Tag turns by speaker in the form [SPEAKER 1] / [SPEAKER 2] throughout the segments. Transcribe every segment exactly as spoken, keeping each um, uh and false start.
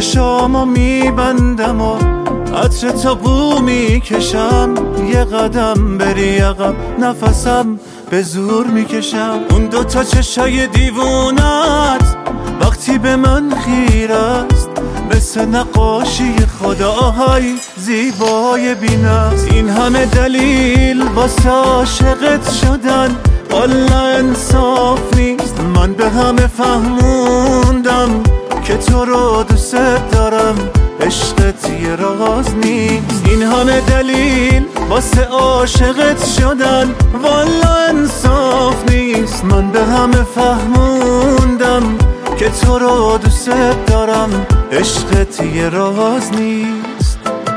[SPEAKER 1] چشامو میبندم و عطر تا بو میکشم، یه قدم بری عقب نفسم به زور میکشم. اون دوتا چشای دیوونت وقتی به من خیره است، مثل نقاشی خداهای زیبای بی‌نقص. این همه دلیل واسه عاشقت شدن والا انصاف نیست. من به همه فهموندم که تو رو دوست دارم، عشقت یه راز نیست. این همه دلیل واسه عاشقت شدن والا انصاف نیست. من به همه فهموندم که تو رو دوست دارم، عشقت یه راز نیست.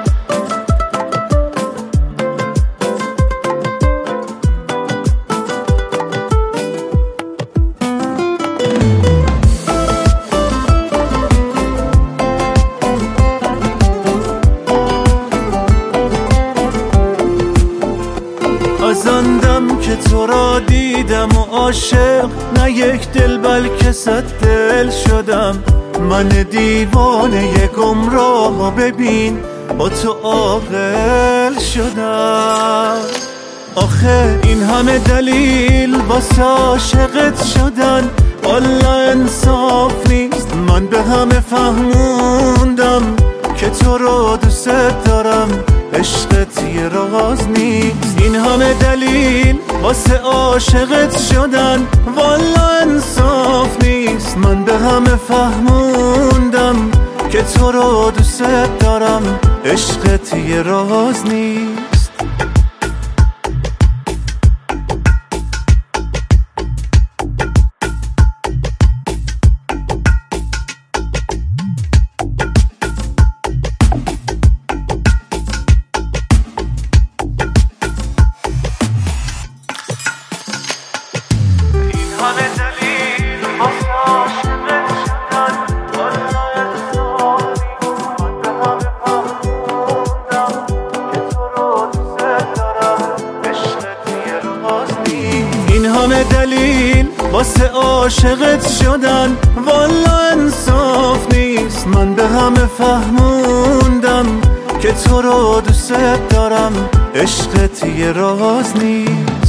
[SPEAKER 1] ازندم که تو را دیدم و عاشق نه یک دل بلکه صد دل شدم. من دیوانه گمراه و ببین با تو عاقل شدم. آخه این همه دلیل واسه عاشقت شدن والا انصاف نیست. من به همه فهموندم که تو رو دوست دارم، عشقت یه راز نیست. این همه دلیل واسه عاشقت شدن والا انصاف نیست. من به همه فهموندم که تو رو دوست دارم، عشقت یه راز نیست. این همه دلیل واسه عاشقت شدن والا انصاف نیست. من به همه فهموندم که تو رو دوست دارم، عشقت یه راز نیست.